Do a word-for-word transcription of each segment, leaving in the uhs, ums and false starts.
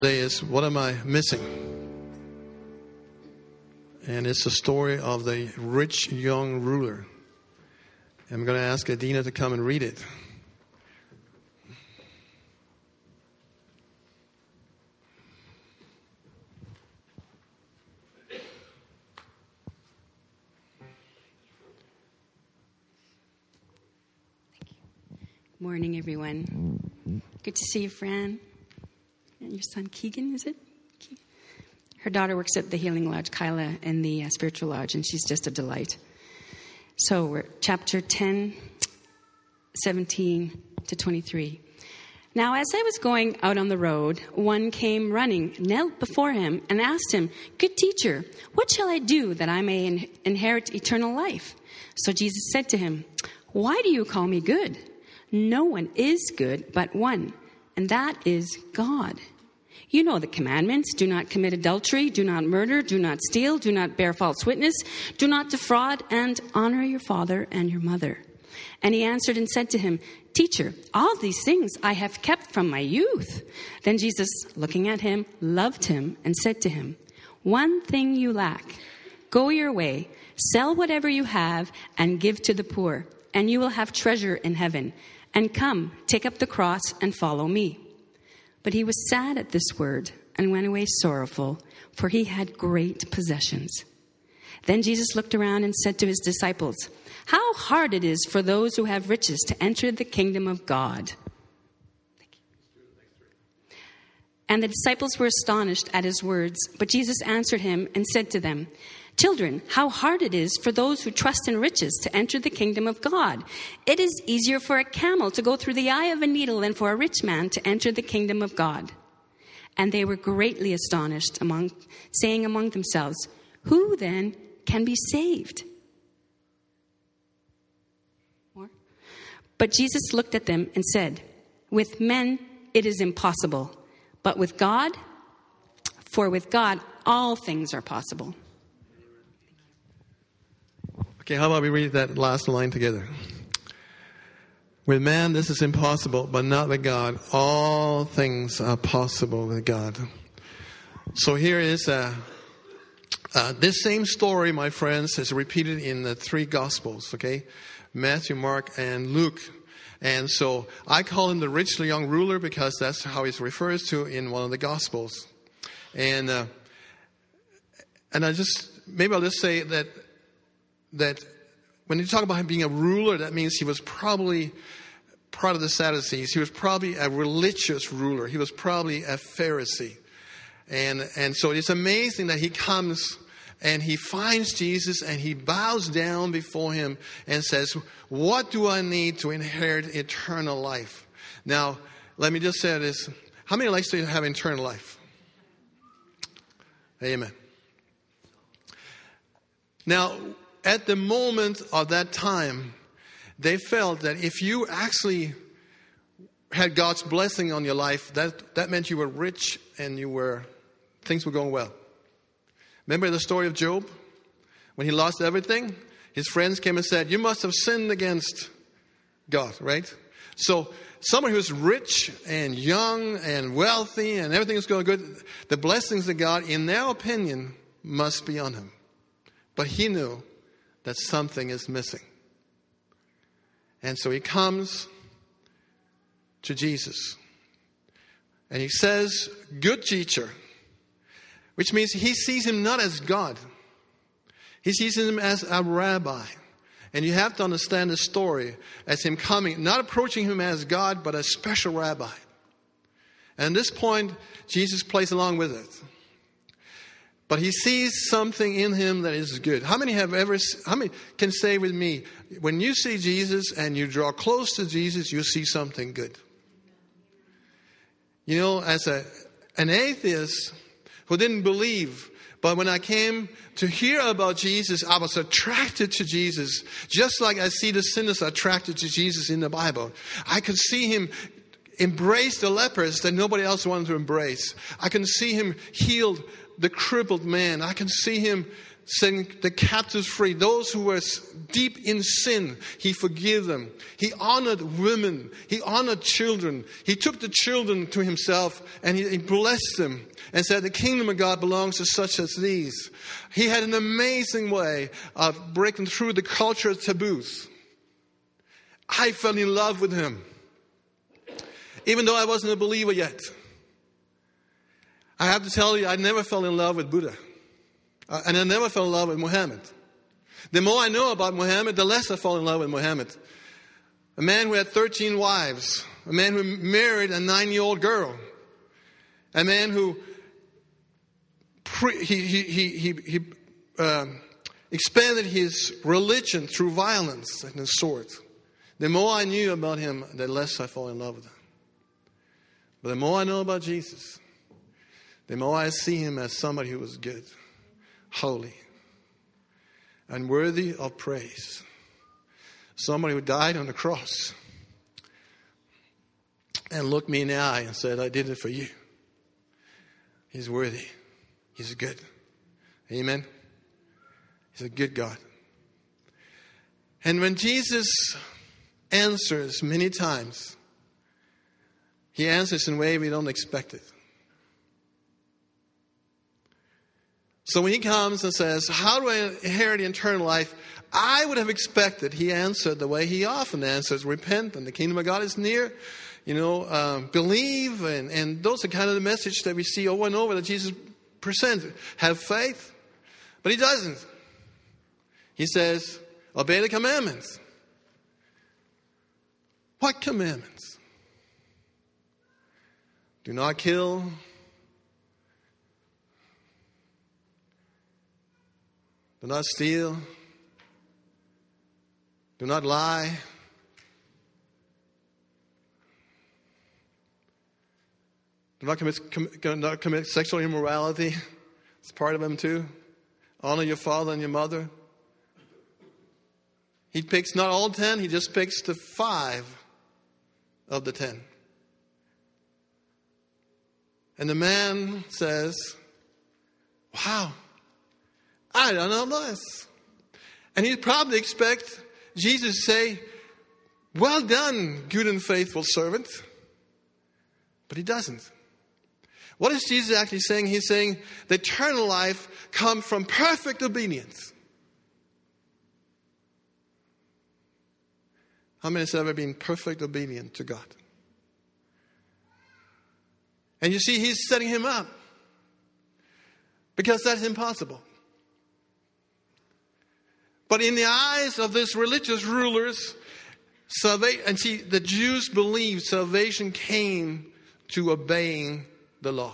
Today is, what am I missing? And it's the story of the rich young ruler. I'm going to ask Adina to come and read it. Morning, everyone. Good to see you, Fran. And your son, Keegan, is it? Her daughter works at the Healing Lodge, Kyla, in the uh, Spiritual Lodge, and she's just a delight. So we're chapter ten, seventeen to twenty-three. Now, as I was going out on the road, one came running, knelt before him, and asked him, "Good teacher, what shall I do that I may in- inherit eternal life?" So Jesus said to him, "Why do you call me good? No one is good but one, and that is God. You know the commandments: do not commit adultery, do not murder, do not steal, do not bear false witness, do not defraud, and honor your father and your mother." And he answered and said to him, "Teacher, all these things I have kept from my youth." Then Jesus, looking at him, loved him and said to him, "One thing you lack. Go your way, sell whatever you have, and give to the poor, and you will have treasure in heaven. And come, take up the cross and follow me." But he was sad at this word and went away sorrowful, for he had great possessions. Then Jesus looked around and said to his disciples, "How hard it is for those who have riches to enter the kingdom of God." And the disciples were astonished at his words. But Jesus answered him and said to them, "Children, how hard it is for those who trust in riches to enter the kingdom of God. It is easier for a camel to go through the eye of a needle than for a rich man to enter the kingdom of God." And they were greatly astonished, among, saying among themselves, "Who then can be saved?" More? But Jesus looked at them and said, "With men it is impossible, but with God, for with God all things are possible." Okay, how about we read that last line together? With man, this is impossible, but not with God. All things are possible with God. So here is uh, uh, this same story, my friends, is repeated in the three Gospels, okay? Matthew, Mark, and Luke. And so I call him the rich young ruler because that's how he's referred to in one of the Gospels. And uh, and I just, maybe I'll just say that that when you talk about him being a ruler, that means he was probably part of the Sadducees. He was probably a religious ruler. He was probably a Pharisee. And and so it's amazing that he comes and he finds Jesus and he bows down before him and says, "What do I need to inherit eternal life?" Now, let me just say this. How many likes to have eternal life? Amen. Now, at the moment of that time, they felt that if you actually had God's blessing on your life, that, that meant you were rich and you were things were going well. Remember the story of Job? When he lost everything, his friends came and said, "You must have sinned against God," right? So someone who's rich and young and wealthy and everything is going good, the blessings of God, in their opinion, must be on him. But he knew that something is missing. And so he comes to Jesus. And he says, "Good teacher," which means he sees him not as God. He sees him as a rabbi. And you have to understand the story as him coming, not approaching him as God, but a special rabbi. And at this point, Jesus plays along with it. But he sees something in him that is good. How many have ever, how many can say with me, when you see Jesus and you draw close to Jesus, you see something good? You know, as a an atheist who didn't believe, but when I came to hear about Jesus, I was attracted to Jesus, just like I see the sinners attracted to Jesus in the Bible. I could see him embraced the lepers that nobody else wanted to embrace. I can see him heal the crippled man. I can see him setting the captives free. Those who were deep in sin, he forgave them. He honored women. He honored children. He took the children to himself and he, he blessed them and said, the kingdom of God belongs to such as these. He had an amazing way of breaking through the cultural taboos. I fell in love with him, even though I wasn't a believer yet. I have to tell you, I never fell in love with Buddha. Uh, and I never fell in love with Muhammad. The more I know about Muhammad, the less I fall in love with Muhammad. A man who had thirteen wives. A man who married a nine-year-old girl. A man who pre- he, he, he, he, he um, expanded his religion through violence and the sword. The more I knew about him, the less I fall in love with him. But the more I know about Jesus, the more I see him as somebody who was good, holy, and worthy of praise. Somebody who died on the cross and looked me in the eye and said, I did it for you. He's worthy. He's good. Amen. He's a good God. And when Jesus answers many times, he answers in a way we don't expect it. So when he comes and says, how do I inherit eternal life? I would have expected he answered the way he often answers, repent and the kingdom of God is near. You know, um, believe, and, and those are kind of the message that we see over and over that Jesus presented. Have faith. But he doesn't. He says, obey the commandments. What commandments? Do not kill. Do not steal. Do not lie. Do not commit, com, do not commit sexual immorality. It's part of them too. Honor your father and your mother. He picks not all ten, he just picks the five of the ten. And the man says, wow, I don't know this. And he'd probably expect Jesus to say, well done, good and faithful servant. But he doesn't. What is Jesus actually saying? He's saying the eternal life comes from perfect obedience. How many has ever been perfect obedient to God? And you see, he's setting him up. Because that's impossible. But in the eyes of these religious rulers, salvation, and see, the Jews believed salvation came to obeying the law.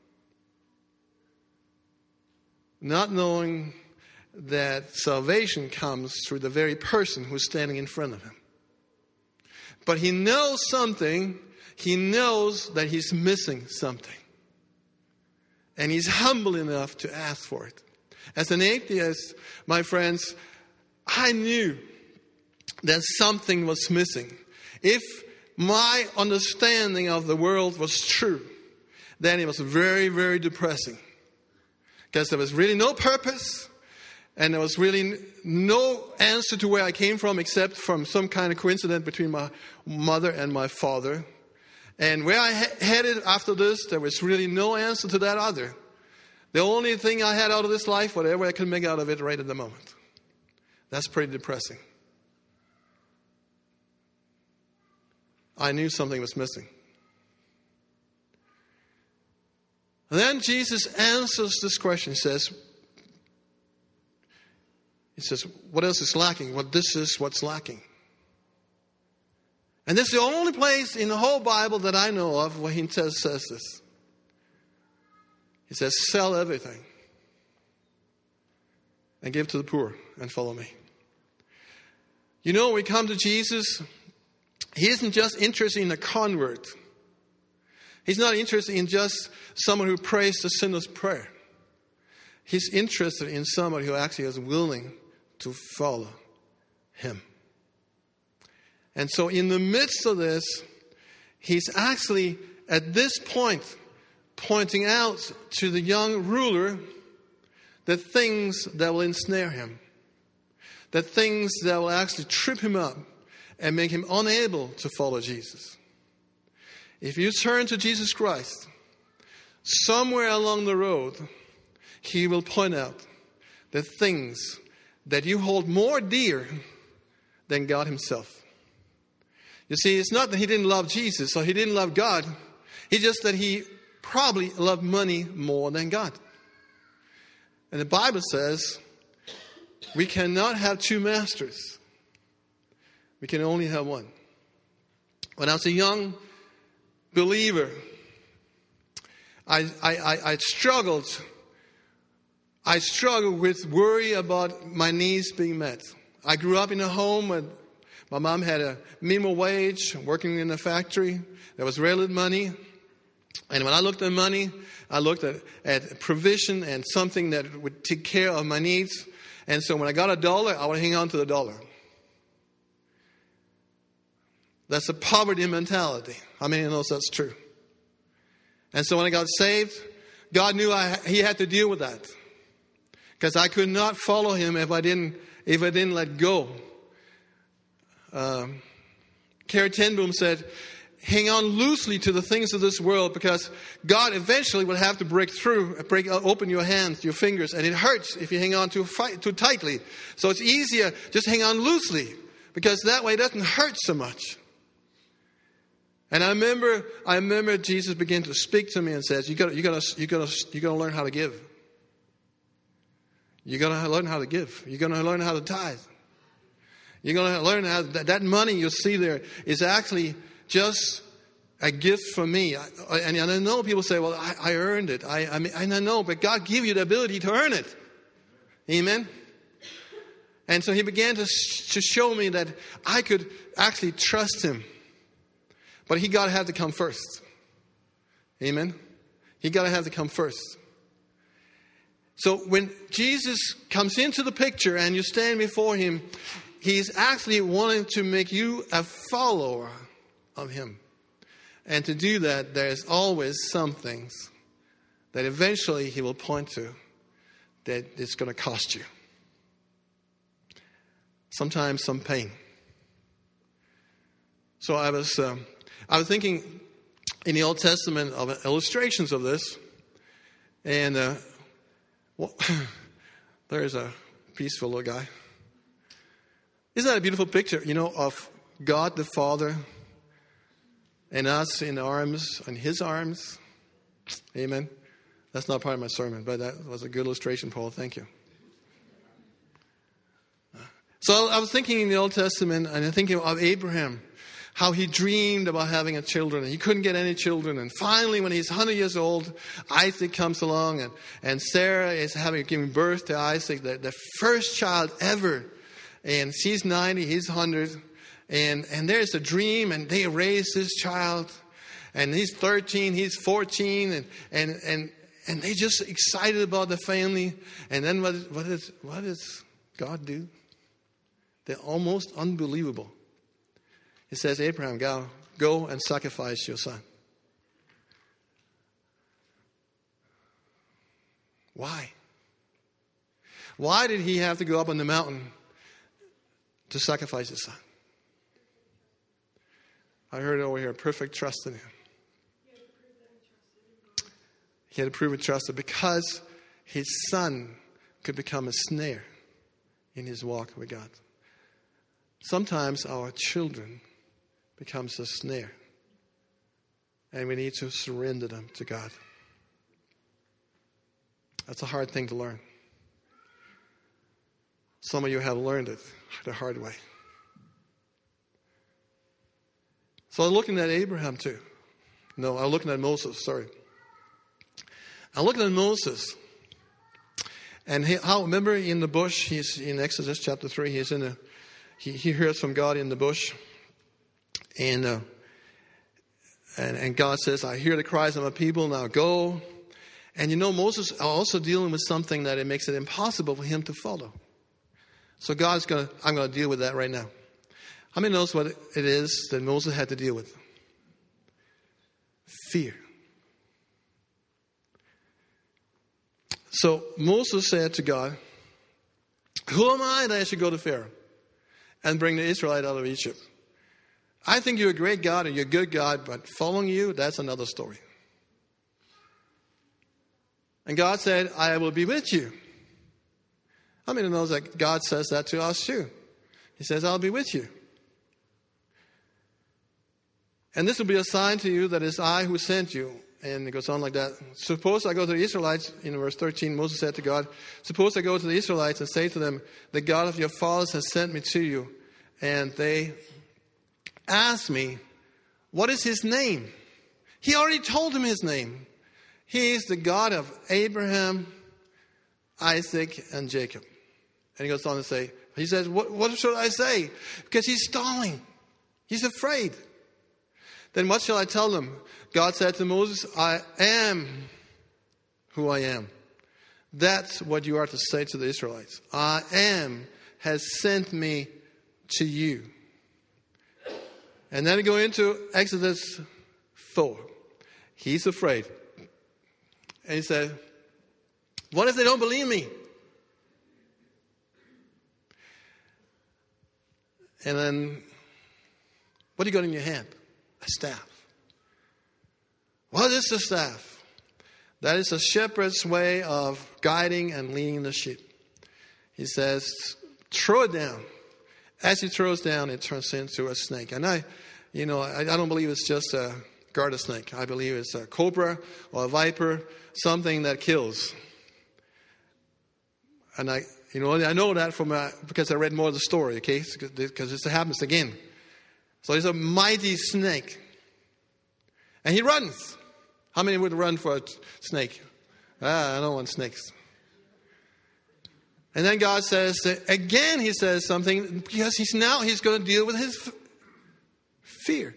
Not knowing that salvation comes through the very person who's standing in front of him. But he knows something. He knows that he's missing something. And he's humble enough to ask for it. As an atheist, my friends, I knew that something was missing. If my understanding of the world was true, then it was very, very depressing. Because there was really no purpose, and there was really no answer to where I came from except from some kind of coincidence between my mother and my father. And where I he- headed after this, there was really no answer to that either. The only thing I had out of this life, whatever I could make out of it right at the moment. That's pretty depressing. I knew something was missing. And then Jesus answers this question. He says, he says, what else is lacking? Well, this is what's lacking. And this is the only place in the whole Bible that I know of where he says, says this. He says, sell everything and give to the poor and follow me. You know, when we come to Jesus, he isn't just interested in a convert. He's not interested in just someone who prays the sinner's prayer. He's interested in somebody who actually is willing to follow him. And so in the midst of this, he's actually at this point pointing out to the young ruler the things that will ensnare him, the things that will actually trip him up and make him unable to follow Jesus. If you turn to Jesus Christ, somewhere along the road, he will point out the things that you hold more dear than God himself. You see, it's not that he didn't love Jesus or he didn't love God. It's just that he probably loved money more than God. And the Bible says we cannot have two masters. We can only have one. When I was a young believer, I, I, I, I struggled. I struggled with worry about my needs being met. I grew up in a home where my mom had a minimum wage, working in a factory. There was very little money. And when I looked at money, I looked at, at provision and something that would take care of my needs. And so when I got a dollar, I would hang on to the dollar. That's a poverty mentality. How many knows that's true? And so when I got saved, God knew I, He had to deal with that, because I could not follow Him if I didn't if I didn't let go. Um, Carrie ten Boom said, "Hang on loosely to the things of this world, because God eventually will have to break through, break open your hands, your fingers, and it hurts if you hang on too too tightly. So it's easier just hang on loosely, because that way it doesn't hurt so much." And I remember, I remember Jesus began to speak to me and says, "You got, you got to, you got to, you got to learn how to give. You got to learn how to give. You're going to learn how to tithe. You're going to learn how that, that money you see there is actually just a gift from me." I, and, and I know people say, "Well, I, I earned it." I, I mean, and I know, but God gave you the ability to earn it. Amen. And so He began to to show me that I could actually trust Him. But He got to have to come first. Amen? He got to have to come first. So when Jesus comes into the picture and you stand before Him, He's actually wanting to make you a follower of Him. And to do that, there's always some things that eventually He will point to that it's going to cost you. Sometimes some pain. So I was... Um, I was thinking in the Old Testament of illustrations of this, and uh, well, there's a peaceful little guy. Isn't that a beautiful picture, you know, of God the Father and us in arms, in His arms? Amen. That's not part of my sermon, but that was a good illustration, Paul. Thank you. So I was thinking in the Old Testament, and I'm thinking of Abraham. How he dreamed about having a children, and he couldn't get any children. And finally, when he's one hundred years old, Isaac comes along, and, and Sarah is having giving birth to Isaac, the, the first child ever. And she's ninety, he's one hundred. And, and there's a dream, and they raise this child. And he's thirteen, he's fourteen, and and and, and they just excited about the family. And then what, what, is, what does God do? They're almost unbelievable. He says, "Abraham, go, go and sacrifice your son." Why? Why did he have to go up on the mountain to sacrifice his son? I heard it over here, perfect trust in Him. He had to prove it trusted because his son could become a snare in his walk with God. Sometimes our children becomes a snare, and we need to surrender them to God. That's a hard thing to learn. Some of you have learned it the hard way. So I'm looking at Abraham too. No, I'm looking at Moses, sorry. I'm looking at Moses. And he, how, remember in the bush, he's in Exodus chapter three, he's in a, he, he hears from God in the bush. And, uh, and and God says, "I hear the cries of my people, now go." And you know, Moses is also dealing with something that it makes it impossible for him to follow. So God's going to, I'm going to deal with that right now. How many knows what it is that Moses had to deal with? fear. So Moses said to God, who am I that I should go to Pharaoh and bring the Israelite out of Egypt? I think you're a great God and you're a good God, but following you, that's another story. And God said, I will be with you. How many knows that God says that to us too? He says, I'll be with you. And this will be a sign to you that it's I who sent you. And it goes on like that. Suppose I go to the Israelites, in verse thirteen, Moses said to God, suppose I go to the Israelites and say to them, the God of your fathers has sent me to you. And they ask me, what is his name? He already told him his name. He is the God of Abraham, Isaac, and Jacob. And he goes on to say, he says, what, what should I say? Because he's stalling. He's afraid. Then what shall I tell them? God said to Moses, I am who I am. That's what you are to say to the Israelites. I am has sent me to you. And then we go into Exodus four. He's afraid. And he said, what if they don't believe me? And then, what do you got in your hand? A staff. What is the staff? That is a shepherd's way of guiding and leading the sheep. He says, throw it down. As he throws down, it turns into a snake. And I, you know, I, I don't believe it's just a garter snake. I believe it's a cobra or a viper, something that kills. And I, you know, I know that from uh, because I read more of the story, okay? Because this happens again. So he's a mighty snake. And he runs. How many would run for a snake? Ah, I don't want snakes. And then God says, again he says something, because he's now he's going to deal with his fear.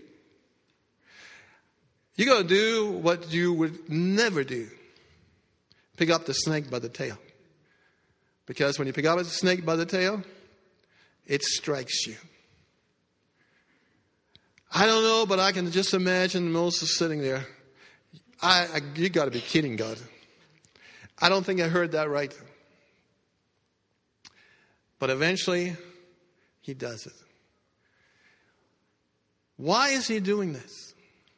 You're going to do what you would never do. Pick up the snake by the tail. Because when you pick up a snake by the tail, it strikes you. I don't know, but I can just imagine Moses sitting there. I, I you got to be kidding, God. I don't think I heard that right. But eventually, he does it. Why is he doing this?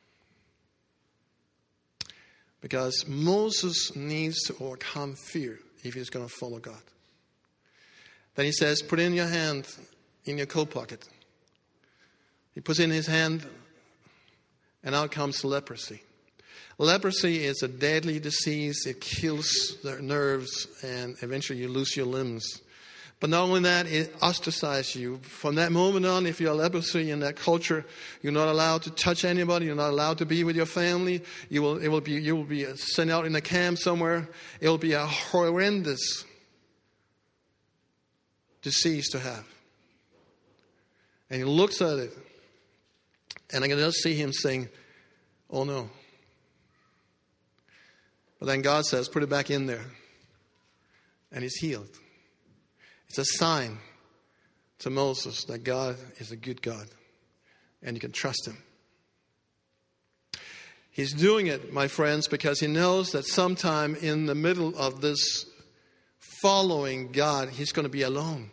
Because Moses needs to overcome fear if he's going to follow God. Then he says, put in your hand in your coat pocket. He puts in his hand, and out comes leprosy. Leprosy is a deadly disease. It kills the nerves, and eventually you lose your limbs. But not only that, it ostracizes you. From that moment on, if you're leprosy in that culture, you're not allowed to touch anybody. You're not allowed to be with your family. You will, it will be, you will be sent out in a camp somewhere. It will be a horrendous disease to have. And he looks at it, and I can just see him saying, oh no. But then God says, put it back in there. And he's healed. It's a sign to Moses that God is a good God. And you can trust him. He's doing it, my friends, because he knows that sometime in the middle of this following God, he's going to be alone.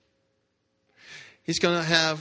He's going to have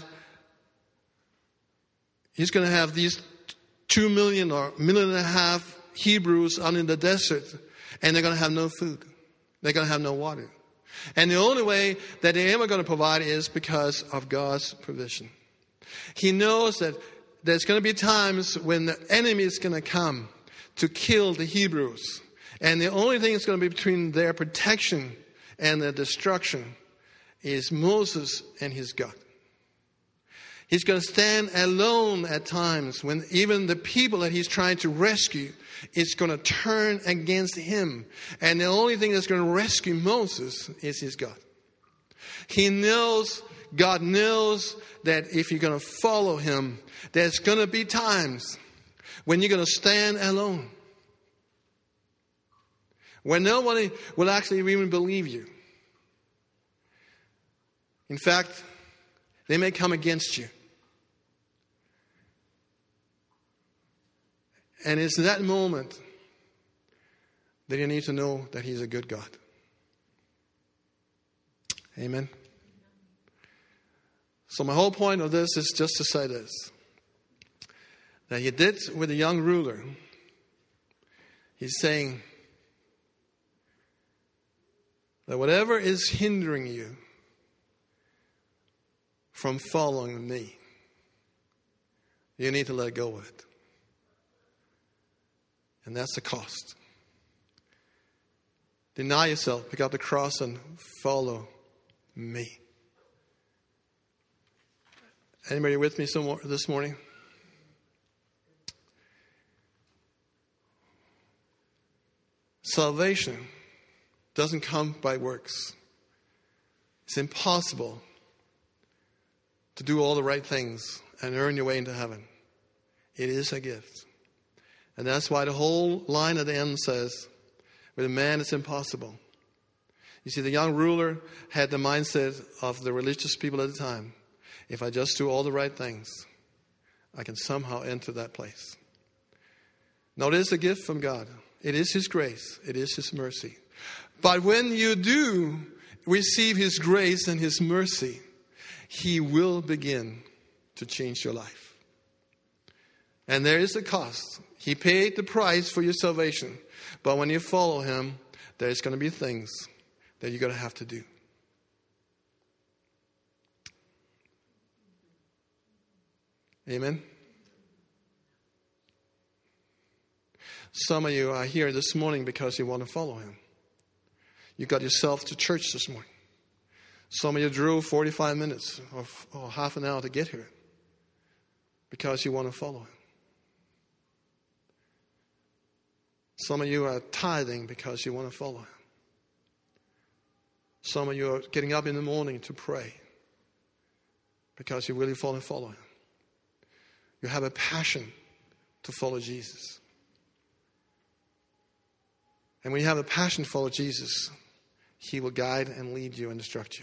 He's going to have these two million or million and a half Hebrews out in the desert, and they're going to have no food. They're going to have no water. And the only way that they're ever going to provide is because of God's provision. He knows that there's going to be times when the enemy is going to come to kill the Hebrews. And the only thing that's going to be between their protection and their destruction is Moses and his God. He's going to stand alone at times when even the people that he's trying to rescue is going to turn against him. And the only thing that's going to rescue Moses is his God. He knows, God knows that if you're going to follow him, there's going to be times when you're going to stand alone. When nobody will actually even believe you. In fact, they may come against you. And it's that moment that you need to know that He's a good God. Amen. So my whole point of this is just to say this. That He did with the young ruler. He's saying that whatever is hindering you from following me, you need to let go of it. And that's the cost. Deny yourself, pick up the cross and follow me. Anybody with me some more this morning? Salvation doesn't come by works. It's impossible to do all the right things and earn your way into heaven. It is a gift. And that's why the whole line at the end says, with a man it's impossible. You see, the young ruler had the mindset of the religious people at the time. If I just do all the right things, I can somehow enter that place. Now, it is a gift from God. It is His grace. It is His mercy. But when you do receive His grace and His mercy, He will begin to change your life. And there is a cost. He paid the price for your salvation. But when you follow Him, there's going to be things that you're going to have to do. Amen. Some of you are here this morning because you want to follow Him. You got yourself to church this morning. Some of you drove forty-five minutes or, or half an hour to get here because you want to follow Him. Some of you are tithing because you want to follow Him. Some of you are getting up in the morning to pray because you really want to follow Him. You have a passion to follow Jesus. And when you have a passion to follow Jesus, He will guide and lead you and instruct you.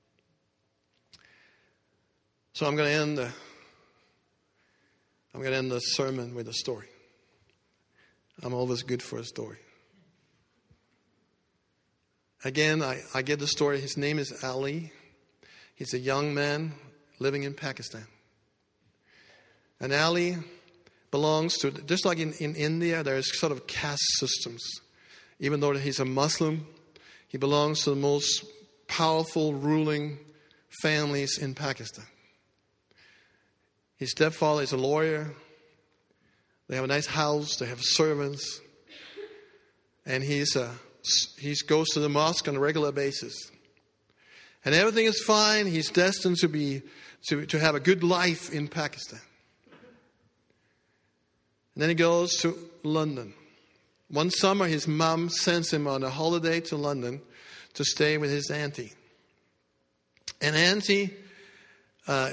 So I'm going to end the I'm going to end the sermon with a story. I'm always good for a story. Again, I, I get the story. His name is Ali. He's a young man living in Pakistan. And Ali belongs to, just like in, in India, there's sort of caste systems. Even though he's a Muslim, he belongs to the most powerful ruling families in Pakistan. His stepfather is a lawyer. They have a nice house. They have servants. And he's a, he goes to the mosque on a regular basis. And everything is fine. He's destined to be to, to have a good life in Pakistan. And then he goes to London. One summer, his mom sends him on a holiday to London to stay with his auntie. And auntie uh,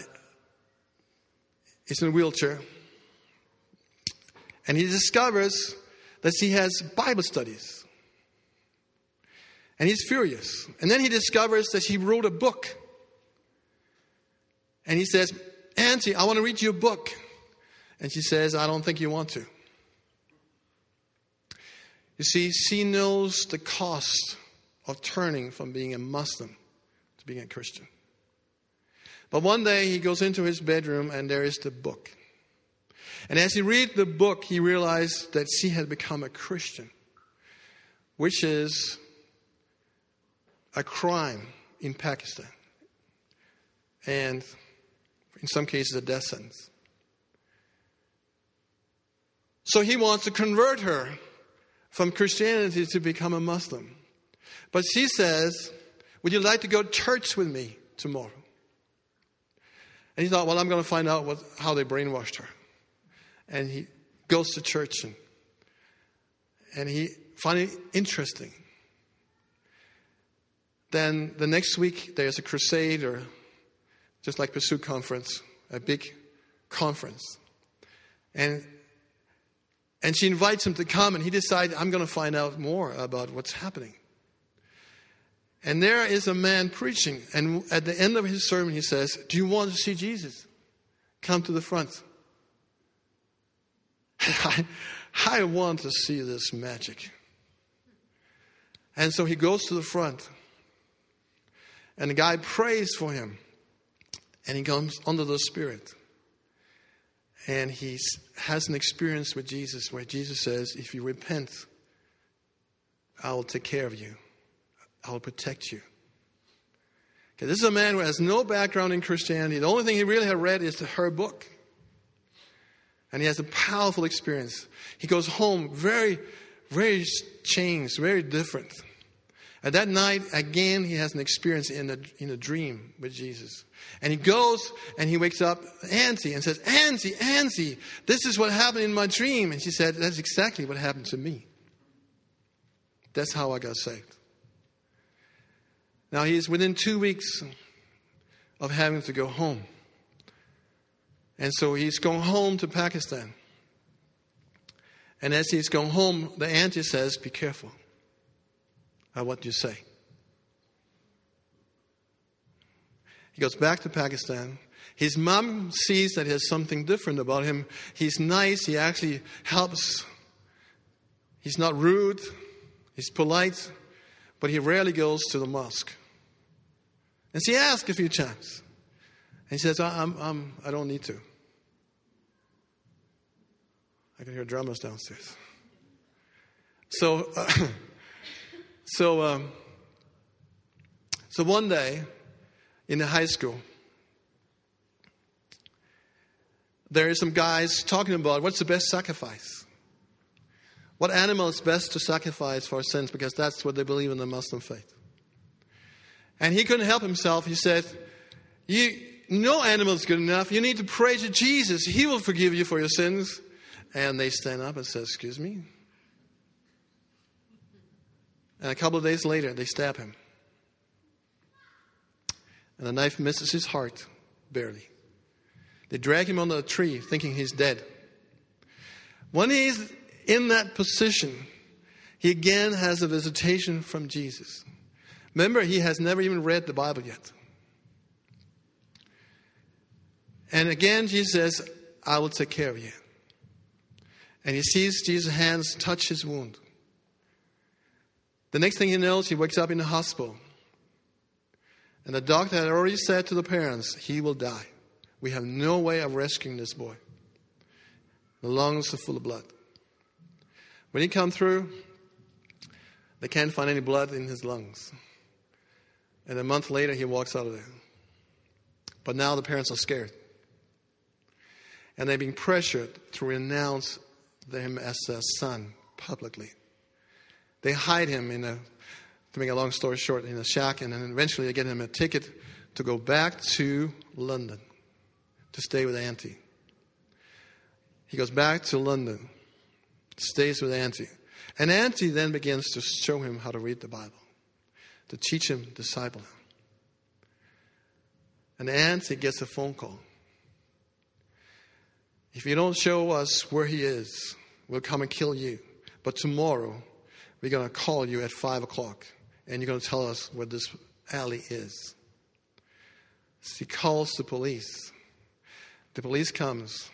is in a wheelchair. And he discovers that she has Bible studies. And he's furious. And then he discovers that she wrote a book. And he says, Auntie, I want to read you a book. And she says, I don't think you want to. You see, she knows the cost of turning from being a Muslim to being a Christian. But one day he goes into his bedroom and there is the book. And as he read the book, he realized that she had become a Christian, which is a crime in Pakistan. And in some cases, a death sentence. So he wants to convert her from Christianity to become a Muslim. But she says, would you like to go to church with me tomorrow? And he thought, well, I'm going to find out what, how they brainwashed her. And he goes to church and, and he finds it interesting. Then the next week there's a crusade, or just like Pursuit Conference, a big conference. And And she invites him to come, and he decides, I'm going to find out more about what's happening. And there is a man preaching, and at the end of his sermon he says, do you want to see Jesus? Come to the front. I, I want to see this magic. And so he goes to the front. And the guy prays for him. And he comes under the Spirit. And he has an experience with Jesus where Jesus says, if you repent, I will take care of you. I will protect you. Okay, this is a man who has no background in Christianity. The only thing he really had read is her book. And he has a powerful experience. He goes home very, very changed, very different. And that night, again, he has an experience in a, in a dream with Jesus. And he goes and he wakes up Auntie and says, Auntie, Auntie, this is what happened in my dream. And she said, that's exactly what happened to me. That's how I got saved. Now he's within two weeks of having to go home. And so he's going home to Pakistan. And as he's going home, the auntie says, be careful of what you say. He goes back to Pakistan. His mom sees that there's something different about him. He's nice. He actually helps. He's not rude. He's polite. But he rarely goes to the mosque. And she asks a few times. And he says, I'm, I'm, I don't need to. I can hear drummers downstairs. So, uh, so, um, so one day in the high school, there are some guys talking about what's the best sacrifice. What animal is best to sacrifice for sins, because that's what they believe in the Muslim faith. And he couldn't help himself. He said, you, no animal is good enough. You need to pray to Jesus. He will forgive you for your sins. And they stand up and say, excuse me? And a couple of days later, they stab him. And the knife misses his heart, barely. They drag him under a tree, thinking he's dead. When he's in that position, he again has a visitation from Jesus. Remember, he has never even read the Bible yet. And again, Jesus says, I will take care of you. And he sees Jesus' hands touch his wound. The next thing he knows, he wakes up in the hospital. And the doctor had already said to the parents, he will die. We have no way of rescuing this boy. The lungs are full of blood. When he comes through, they can't find any blood in his lungs. And a month later, he walks out of there. But now the parents are scared. And they're being pressured to renounce him as a son publicly. They hide him in a, to make a long story short, in a shack, and then eventually they get him a ticket to go back to London to stay with Auntie. He goes back to London, stays with Auntie. And Auntie then begins to show him how to read the Bible, to teach him, disciple him. And Auntie gets a phone call. If you don't show us where he is, we'll come and kill you. But tomorrow, we're going to call you at five o'clock, and you're going to tell us where this alley is. She calls the police. The police comes,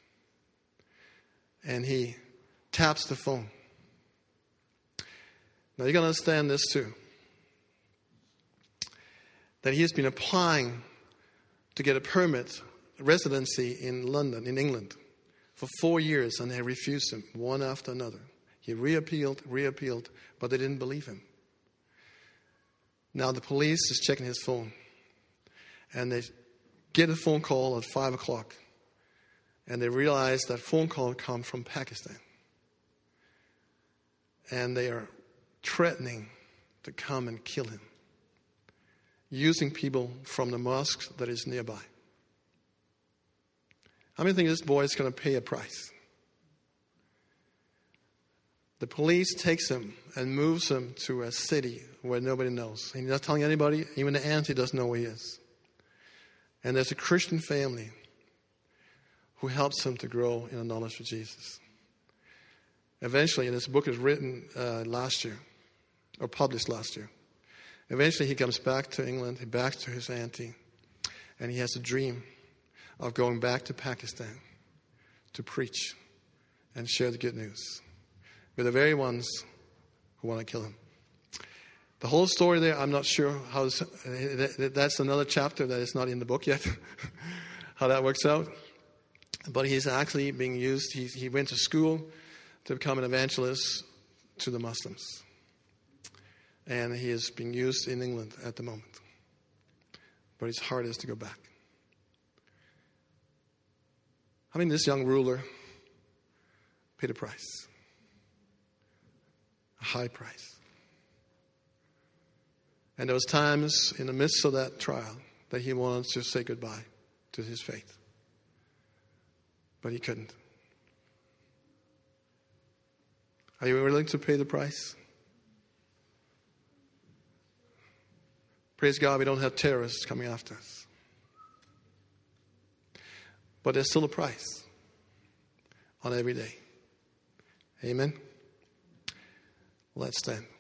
and he taps the phone. Now, you're going to understand this too. That he has been applying to get a permit, residency in London, in England, for four years, and they refused him, one after another. He reappealed, reappealed, but they didn't believe him. Now the police is checking his phone, and they get a phone call at five o'clock, and they realize that phone call comes from Pakistan. And they are threatening to come and kill him, using people from the mosque that is nearby. How many think this boy is going to pay a price? The police takes him and moves him to a city where nobody knows. He's not telling anybody. Even the auntie doesn't know where he is. And there's a Christian family who helps him to grow in a knowledge of Jesus. Eventually, and this book is written uh, last year, or published last year. Eventually, he comes back to England, he back to his auntie, and he has a dream of going back to Pakistan to preach and share the good news with the very ones who want to kill him. The whole story there, I'm not sure how, that's another chapter that is not in the book yet, how that works out. But he's actually being used, he, he went to school to become an evangelist to the Muslims. And he is being used in England at the moment. But his heart is to go back. I mean, this young ruler paid a price. A high price. And there was times in the midst of that trial that he wanted to say goodbye to his faith. But he couldn't. Are you willing to pay the price? Praise God, we don't have terrorists coming after us. But there's still a price on every day. Amen? Let's stand.